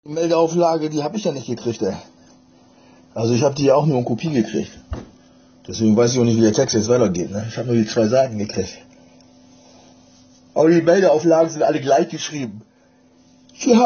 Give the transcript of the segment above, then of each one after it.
Die Meldeauflage, die habe ich ja nicht gekriegt, ey. Also ich habe die ja auch nur in Kopie gekriegt. Deswegen weiß ich auch nicht, wie der Text jetzt weitergeht, ne? Ich habe nur die 2 Seiten gekriegt. Aber die Meldeauflagen sind alle gleich geschrieben. Die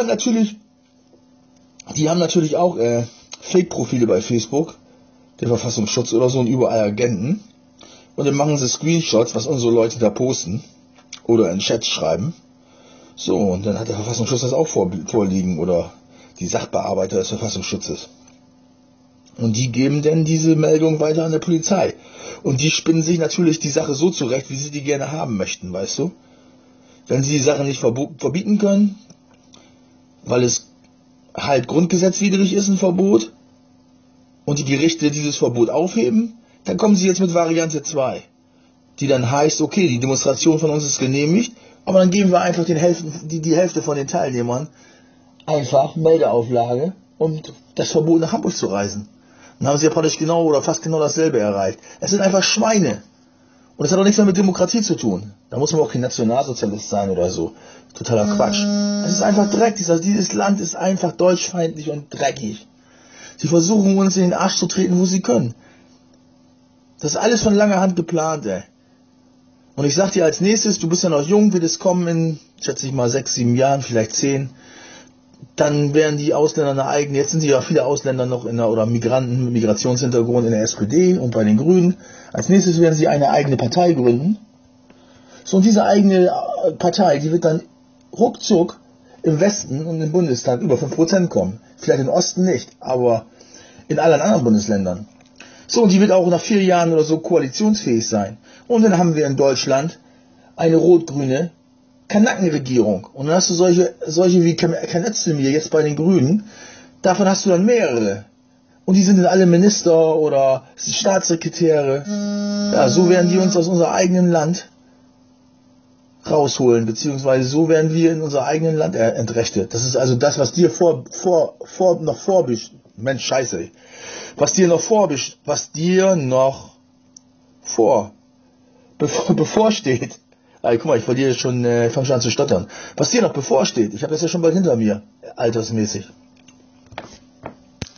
haben natürlich auch Fake-Profile bei Facebook, der Verfassungsschutz oder so, und überall Agenten. Und dann machen sie Screenshots, was unsere Leute da posten oder in Chats schreiben. So, und dann hat der Verfassungsschutz das auch vorliegen oder die Sachbearbeiter des Verfassungsschutzes. Und die geben dann diese Meldung weiter an der Polizei. Und die spinnen sich natürlich die Sache so zurecht, wie sie die gerne haben möchten, weißt du? Wenn sie die Sache nicht verbieten können, weil es halt grundgesetzwidrig ist, ein Verbot, und die Gerichte dieses Verbot aufheben, dann kommen sie jetzt mit Variante 2, die dann heißt, okay, die Demonstration von uns ist genehmigt, aber dann geben wir einfach die Hälfte von den Teilnehmern einfach Meldeauflage und das Verbot, nach Hamburg zu reisen. Dann haben sie ja praktisch genau oder fast genau dasselbe erreicht. Es sind einfach Schweine. Und das hat auch nichts mehr mit Demokratie zu tun. Da muss man auch kein Nationalsozialist sein oder so. Totaler Quatsch. Es ist einfach Dreck. Dieses Land ist einfach deutschfeindlich und dreckig. Sie versuchen uns in den Arsch zu treten, wo sie können. Das ist alles von langer Hand geplant, ey. Und ich sag dir als nächstes, du bist ja noch jung, wird es kommen in, schätze ich mal, 6, 7 Jahren, vielleicht 10. Dann werden die Ausländer eine eigene, jetzt sind ja viele Ausländer noch oder Migranten mit Migrationshintergrund in der SPD und bei den Grünen. Als nächstes werden sie eine eigene Partei gründen. So, und diese eigene Partei, die wird dann ruckzuck im Westen und im Bundestag über 5% kommen. Vielleicht im Osten nicht, aber in allen anderen Bundesländern. So, und die wird auch nach 4 Jahren oder so koalitionsfähig sein. Und dann haben wir in Deutschland eine rot-grüne Kanackenregierung. Und dann hast du solche wie Ken Özdemir jetzt bei den Grünen. Davon hast du dann mehrere. Und die sind dann alle Minister oder Staatssekretäre. Ja, so werden die uns aus unserem eigenen Land rausholen, beziehungsweise so werden wir in unser eigenen Land entrechtet. Das ist also das, was dir bevorsteht. Also, guck mal, ich verliere schon, fange schon an zu stottern. Was dir noch bevorsteht, ich habe das ja schon bald hinter mir, altersmäßig.